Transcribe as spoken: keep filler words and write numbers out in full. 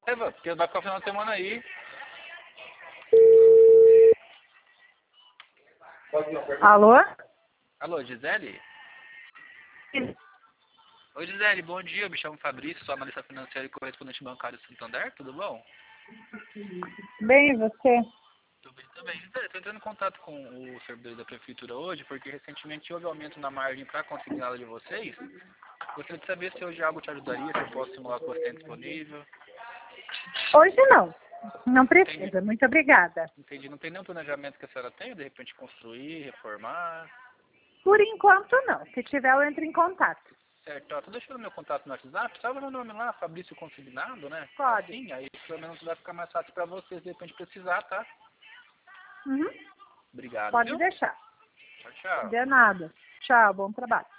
Eva, porque vai ficar o final de semana aí. Alô? Alô, Gisele? Oi, Gisele, bom dia. Eu me chamo Fabrício, sou analista financeira e correspondente bancário do Santander. Tudo bom? Bem, e você? Tudo bem também. Gisele, estou entrando em contato com o servidor da prefeitura hoje, porque recentemente houve aumento na margem para consignada de vocês. Gostaria de saber se hoje algo te ajudaria, se eu posso simular que você tem disponível. Hoje não. Não Entendi. precisa. Muito obrigada. Entendi. Não tem nenhum planejamento que a senhora tenha, de repente construir, reformar? Por enquanto, não. Se tiver, eu entro em contato. Certo, ó, tô deixando meu contato no WhatsApp, salva meu nome lá, Fabrício Consignado, né? Pode. Assim, aí pelo menos vai ficar mais fácil pra vocês, de repente precisar, tá? Uhum. Obrigado, Pode viu? deixar. Tchau, tchau. De nada. Tchau, bom trabalho.